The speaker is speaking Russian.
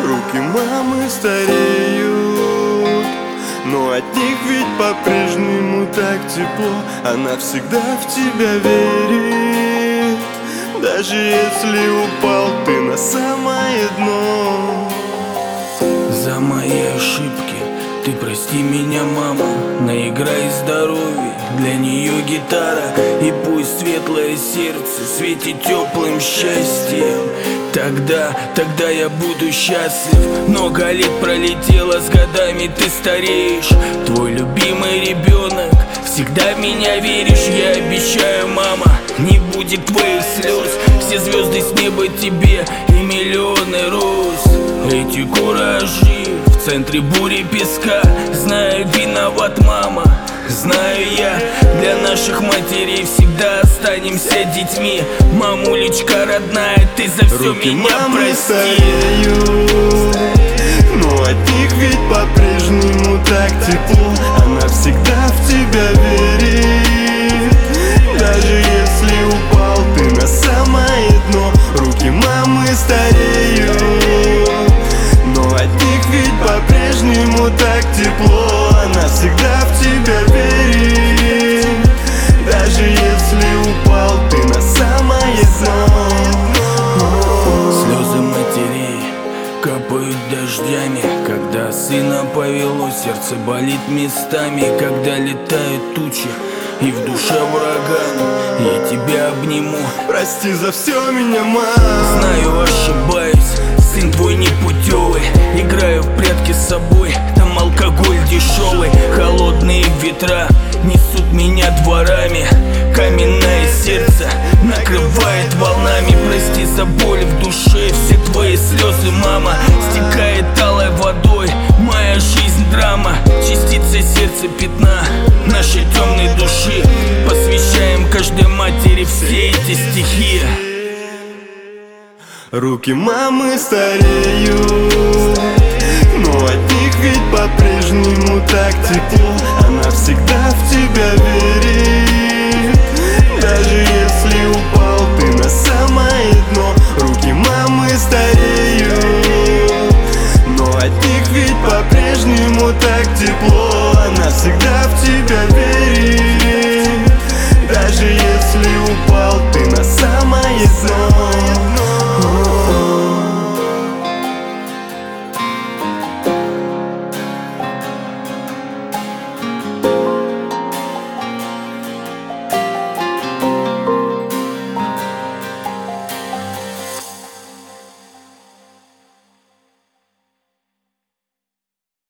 Руки мамы стареют, но от них ведь по-прежнему так тепло. Она всегда в тебя верит, даже если упал ты на самое дно. За мои ошибки ты прости меня, мама. Наиграй здоровье, для нее гитара. И пусть светлое сердце светит теплым счастьем. Тогда я буду счастлив. Много лет пролетело, с годами ты стареешь. Твой любимый ребенок, всегда в меня веришь. Я обещаю, мама, не будет твоих слез. Все звезды с неба тебе и миллионы роз. Эти куражи в центре бури песка. Знаю, виноват мама, знаю я. Для наших матерей всегда останемся детьми. Мамулечка родная, ты за все Руки меня мамы прости. стареют, но от них ведь по-прежнему так тепло. Она всегда в тебя верит, даже если упал ты на самое дно. Руки мамы стареют, но от них ведь по-прежнему так тепло. Она всегда в тебя верит, даже если упал ты на самое дно. Слезы матерей капают дождями. Когда сына повело, сердце болит местами. Когда летают тучи и в душе ураган, я тебя обниму. Прости за все меня, мама. Знаю, ошибаюсь, сын твой непутевый. Играю в прятки с собой, там алкоголь дешевый. Холодные ветра несут меня дворами. Каменное сердце накрывает волнами. Прости за боль в душе, все твои слезы, мама. Стекает алой водой моя жизнь драма. Частица сердца пятна нашей темной души. Посвящаем каждой матери все эти стихи. Руки мамы стареют, но от них ведь по-прежнему так тепло. Она всегда в тебя верит, даже если упал ты на самое дно. Руки мамы стареют, но от них ведь по-прежнему так тепло. Она всегда в тебя верит.